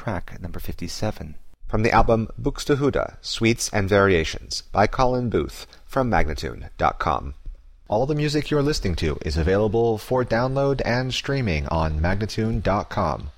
track number 57. From the album Buxtehude, Suites and Variations by Colin Booth from Magnatune.com. All the music you're listening to is available for download and streaming on Magnatune.com.